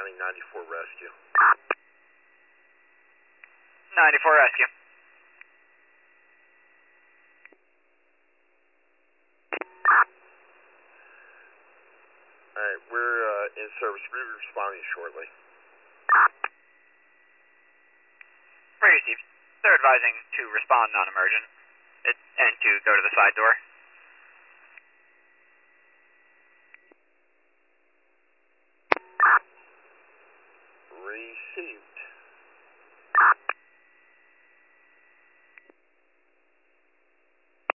responding 94 rescue. 94 rescue. Alright, we're in service. We'll be responding shortly. Received. They're advising to respond non-emergent and to go to the side door. Received.